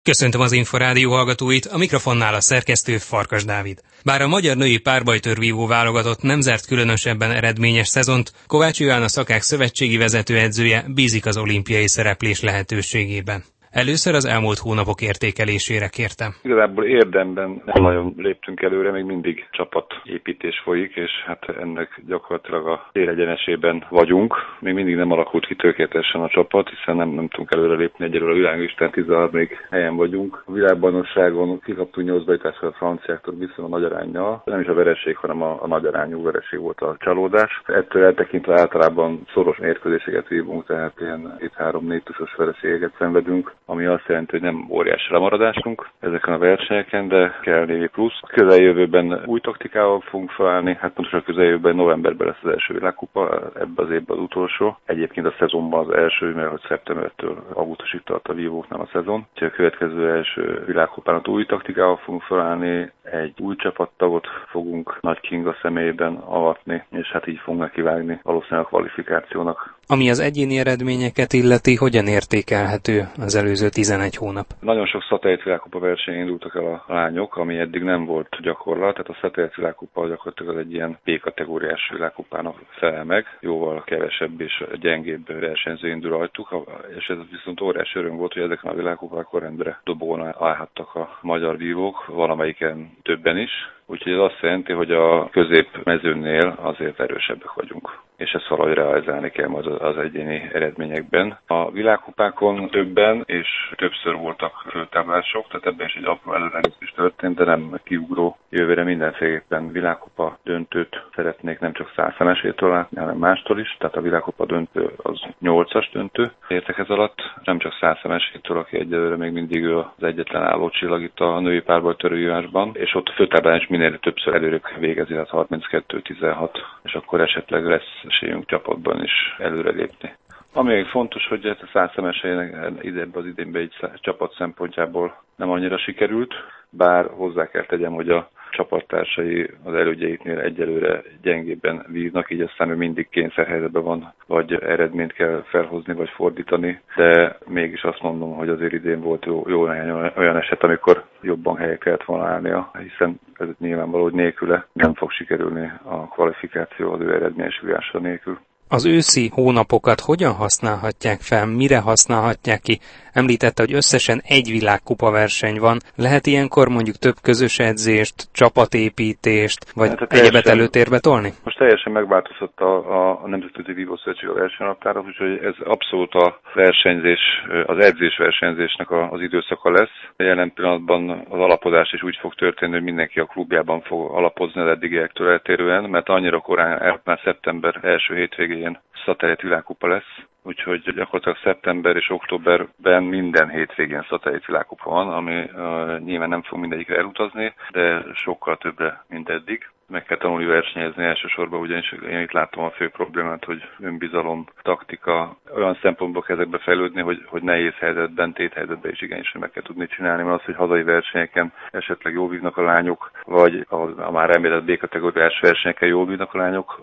Köszöntöm az Inforádió hallgatóit, a mikrofonnál a szerkesztő Farkas Dávid. Bár a magyar női párbajtőrvívó válogatott nem zárt különösebben eredményes szezont, Kovács Iván, a Szakák szövetségi vezetőedzője bízik az olimpiai szereplés lehetőségében. Először az elmúlt hónapok értékelésére kértem. Igazából érdemben nem nagyon léptünk előre, még mindig csapatépítés folyik, és hát ennek gyakorlatilag a téregyenesében vagyunk. Még mindig nem alakult ki tökéletesen a csapat, hiszen nem tudunk előre lépni, egyelőre a világlistán 13. helyen vagyunk. A világbajnokságon kikaptunk 8 bejutással a franciáktól viszont a nagy aránnyal. Nem is a vereség, hanem a nagy arányú vereség volt a csalódás. Ettől eltekintve általában szoros mérkőzéseket vívunk, tehát ilyen 3-4 tusos vereségeket szenvedünk, ami azt jelenti, hogy nem óriási lemaradásunk ezeken a versenyeken, de kell némi plusz. A közeljövőben új taktikával fogunk felállni, hát pontosan a közeljövőben novemberben lesz az első világkupa, ebben az évben az utolsó. Egyébként a szezonban az első, mert hogy szeptembertől augusztusig tart a vívóknál a szezon. Úgyhogy a következő első világkupán új taktikával fogunk felállni, egy új csapattagot fogunk Nagy Kinga személyében avatni, és hát így fogunk nekivágni valószínűleg a kvalifikációnak. Ami az egyéni eredményeket illeti, hogyan értékelhető az előző 11 hónap? Nagyon sok szatellit világkupa versenyen indultak el a lányok, ami eddig nem volt gyakorlat, tehát a szatellit világkupa gyakorlatilag az egy ilyen B-kategóriás világkupának felel meg, jóval kevesebb és gyengébb versenyző indul rajtuk, és ez viszont óriási öröm volt, hogy ezeken a világkupákon rendre dobogón állhattak a magyar vívók, valamelyiken többen is. Úgyhogy ez azt jelenti, hogy a középmezőnél azért erősebbek vagyunk, és ezt valahogy realizálni kell majd az egyéni eredményekben. A világkupákon többen és többször voltak főtáblások, tehát ebben is egy apró előrelépés történt, de nem kiugró. Jövőre mindenféleképpen világkupa döntőt szeretnék nem csak 100 szemesétől látni, hanem mástól is. Tehát a világkupa döntő az 8-as döntő. Értek ez alatt, nem csak 100 szemesétől, aki egyelőre még mindig az egyetlen álló csillag itt a női párbajtőrvívásban, és ott a főtáblán is minél többször előrébb végezi, az 32-16, és akkor esetleg lesz esélyünk csapatban is előrelépni. Ami még fontos, hogy ez a 100 szemesélynek az idénben egy csapat szempontjából nem annyira sikerült, bár hozzá kell tegyem, hogy a csapattársai az elődjeiknél egyelőre gyengébben vívnak, így aztán ő mindig kényszerhelyzetben van, vagy eredményt kell felhozni, vagy fordítani, de mégis azt mondom, hogy azért idén volt jó olyan eset, amikor jobban helyre kellett volna állnia, hiszen ez nyilvánvaló, hogy nélküle nem fog sikerülni a kvalifikáció az ő eredményesülése nélkül. Az őszi hónapokat hogyan használhatják fel, mire használhatják ki? Említette, hogy összesen egy világkupa verseny van. Lehet ilyenkor mondjuk több közös edzést, csapatépítést, vagy egyebet előtérbe tolni? Most teljesen megváltozott a Nemzetközi Vívószövetség a versenynaptára, úgyhogy ez abszolút a versenyzés, az edzésversenyzésnek az időszaka lesz. Jelen pillanatban az alapozás is úgy fog történni, hogy mindenki a klubjában fog alapozni az eddigiektől eltérően, mert annyira korán, már szeptember első hétvégén szatellit világkupa lesz, úgyhogy gyakorlatilag szeptember és októberben minden hétvégén szatellit világkupa van, ami nyilván nem fog mindegyikre elutazni, de sokkal többre, mint eddig. Meg kell tanulni versenyezni elsősorban, ugyanis én itt látom a fő problémát, hogy önbizalom, taktika, olyan szempontból kell ezekbe fejlődni, hogy nehéz helyzetben, téthelyzetben is igenis meg kell tudni csinálni, mert az, hogy hazai versenyeken esetleg jól vívnak a lányok, vagy a már említett B-kategóriás versenyeken jól vívnak a lányok,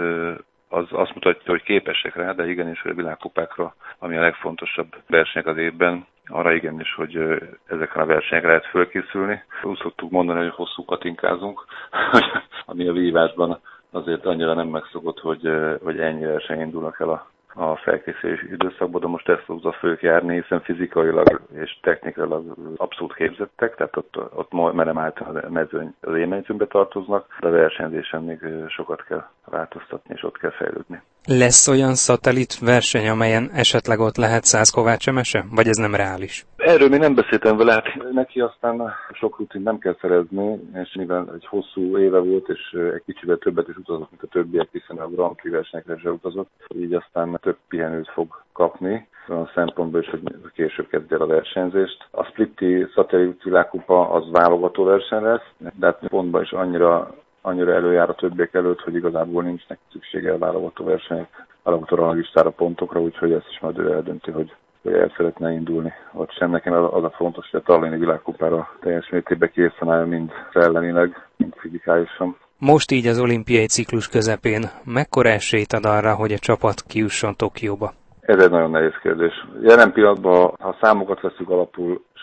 az azt mutatja, hogy képesek rá, de igenis, hogy a világkupákra, ami a legfontosabb versenyek az évben, arra igenis, hogy ezeken a versenyekre lehet fölkészülni. Úgy szoktuk mondani, hogy hosszú katinkázunk, ami a vívásban azért annyira nem megszokott, hogy ennyi verseny indulnak el a felkészülési időszakban, de most ezt fogja fők járni, hiszen fizikailag és technikailag abszolút képzettek, tehát ott merem állt a mezőny, az élményzőnbe tartoznak, de a versenyzésen még sokat kell változtatni, és ott kell fejlődni. Lesz olyan szatellit verseny, amelyen esetleg ott lehet 100 Kovács Emese? Vagy ez nem reális? Erről még nem beszéltem vele, hát neki aztán sok rutin nem kell szerezni, és mivel egy hosszú éve volt, és egy kicsivel többet is utazott, mint a többiek, hiszen a Grand Prix versenyekre se utazott, így aztán több pihenőt fog kapni, olyan szempontból is, hogy később kezd el a versenyzést. A splitti szatellit világkupa az válogató verseny lesz, de hát pontban is annyira előjár a többiek előtt, hogy igazából nincs neki szüksége a válogató versenyek, válogató ranglistára, pontokra, úgyhogy ezt is majd ő eldönti, hogy el szeretne indulni. Vagy sem nekem az a fontos, hogy a Tallini világkupára teljes mértékben készen áll, mind szellemileg, mind fizikálisan. Most így az olimpiai ciklus közepén mekkora esélyt ad arra, hogy a csapat kijusson Tokióba? Ez egy nagyon nehéz kérdés. Jelen pillanatban, ha számokat veszünk alapul, és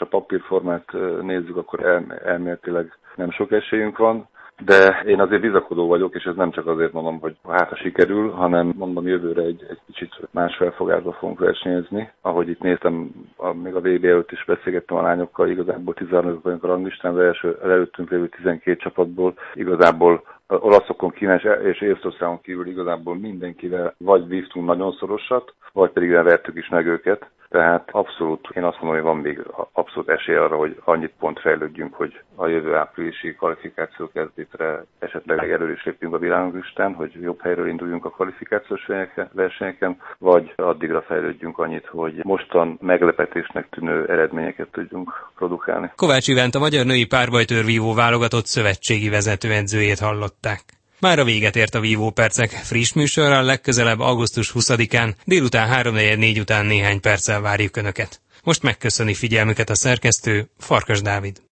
a papírformát nézzük, akkor elméletileg nem sok esélyünk van. De én azért bizakodó vagyok, és ez nem csak azért mondom, hogy hát ha sikerül, hanem mondom jövőre egy kicsit más felfogásba fogunk versenyezni. Ahogy itt néztem, még a VB előtt is beszélgettem a lányokkal, igazából 13 vagyunk a ranglistán, az előttünk lévő 12 csapatból igazából olaszokon, Kínán és Észtországon kívül igazából mindenkivel vagy vívtunk nagyon szorosat, vagy pedig vertük is meg őket. Tehát abszolút, én azt mondom, hogy van még abszolút esély arra, hogy annyit pont fejlődjünk, hogy a jövő áprilisi kvalifikáció kezdetre esetleg előre is lépjünk a világlistán, hogy jobb helyről induljunk a kvalifikációs versenyeken, vagy addigra fejlődjünk annyit, hogy mostan meglepetésnek tűnő eredményeket tudjunk produkálni. Kovács Ivánt, a magyar női párbajtőrvívó válogatott szövetségi vezetőedzőjét hallották. Mára véget ért a vívópercek friss műsorral, legközelebb augusztus 20-án délután 3:44 után néhány perccel várjuk Önöket. Most megköszöni figyelmüket a szerkesztő, Farkas Dávid.